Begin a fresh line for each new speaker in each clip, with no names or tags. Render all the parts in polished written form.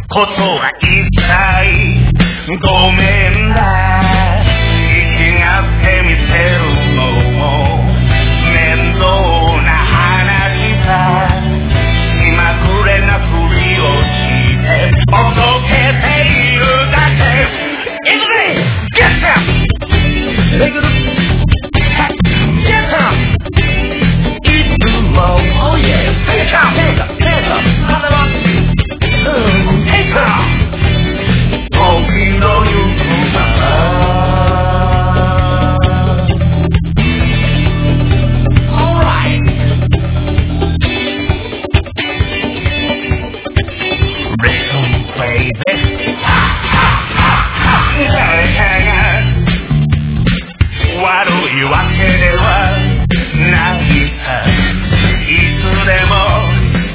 ことは一切ごめんだ。生きがってみせるのも面倒な話さ。気まぐれなふりをしておどけているだけ。いくぜ Get down めぐる Get down いつも Oh yeah Take up Take up Take up 花はTake up 時の行くままAlright Listen baby悪いわけではないさ。いつでも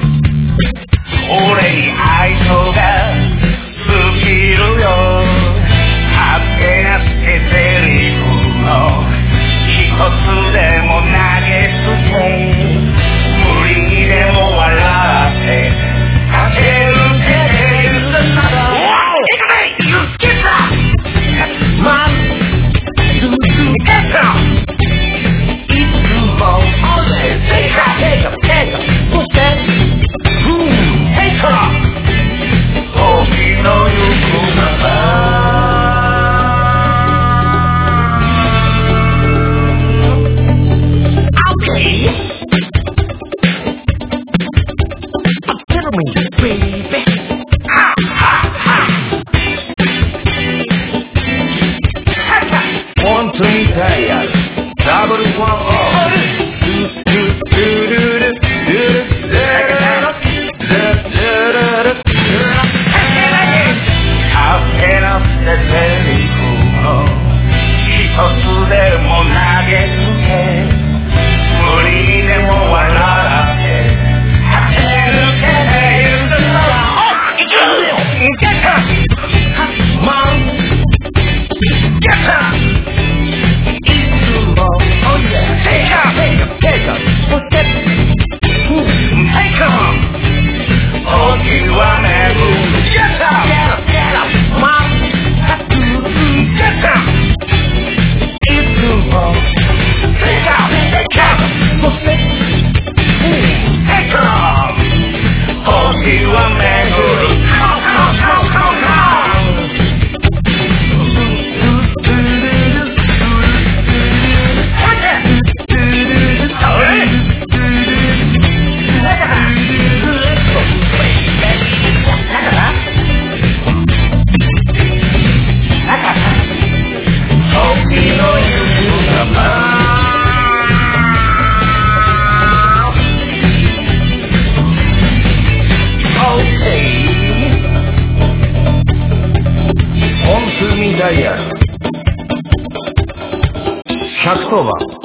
俺に愛想が尽きるよ。勝手な捨て台詞の一つでも投げつけ無理にでも笑って駆け抜けてゆくのだ。いくぜ You get that Man Get down! いつも always take up, take up, take up そしてtake up 時の行くままOkay Tell me baby Want to meet her Double one oh勝手な捨て台詞の一つでも投げつけ無理にでも笑って駆け抜けてゆくのだ。いくよ Get up Man Get up Oh yeah, take up, take up, take up. Forget, take up. 時は巡る。Get up, get up, get up. Get up. いつも take up, take up. Forget, take up. 時は巡る。Come, come, come, come, come.ダイヤル110番